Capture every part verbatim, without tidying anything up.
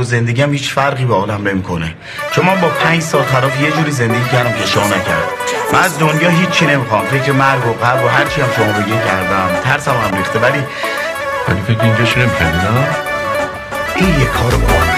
زندگیم هیچ فرقی به عالم نمیکنه، چون من با پنج سال خلاف یه جوری زندگی کردم که شما نکرد. من از دنیا هیچی نمیخوام، فکر مرگ و قبر و هرچی هم شما بگین کردم، ترسم هم ریخته. ولی ولی فکر اینجاشو نمیکردی نه؟ این یه کار با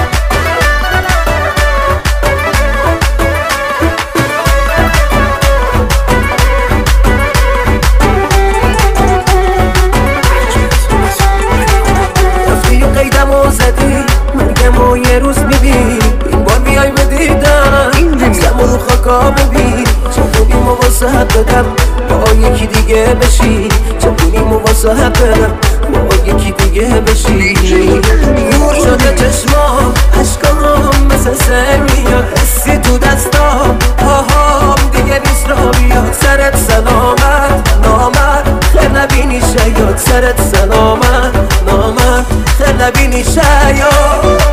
مرگمو یه روز میبین، این بار بیای به دیدن دستمو رو خاکا ببین. چطوری مواصحت بدم با یکی دیگه بشی، چطوری مواصحت بدم با یکی دیگه بشی. نور شده چشمام، عشقام مثل سر میاد، حسی تو دستام، پاهام دیگه نیست را بیاد. سرت سلامت نامد، خیر نبینی شاید. سرت سلامت نامد، خیر نبینی شاید.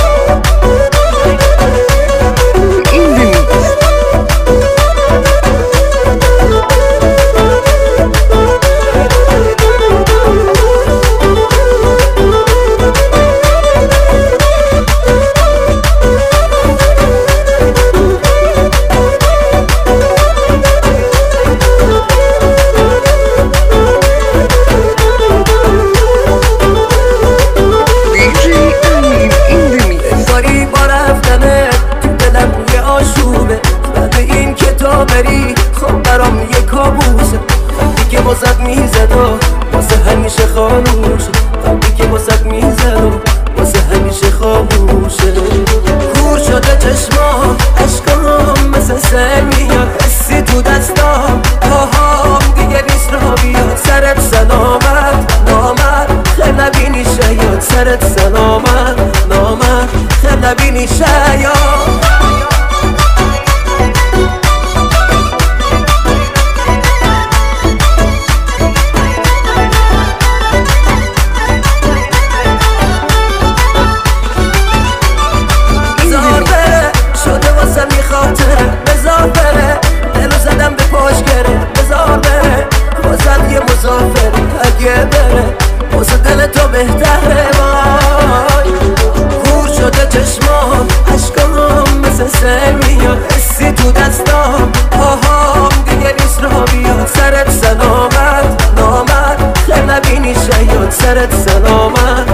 خب برام یه کابوسه، وقتی که واسط میزد و واسه همیشه خاموشه. وقتی که واسط میزد و واسه همیشه خاموشه. کور شده چشمام، عشقام مثل سر میاد، حسی تو دستام، پاهام دیگه نیست را بیاد. سرت سلامت نامد، خیر نبینی شاید. سرت سلامت نامد، خیر نبینی شاید. بذار بره، دلو زدم به پاش گره. بذار بره واسد یه مسافر، اگه بره واسه دل تو بهتره. وای کور شده چشمام، عشقام مثل سر میاد، حسی تو دستام، پاهام دیگه نیست را بیاد. سرت سلامت نامد، خیر نبینی شاید. سرت سلامت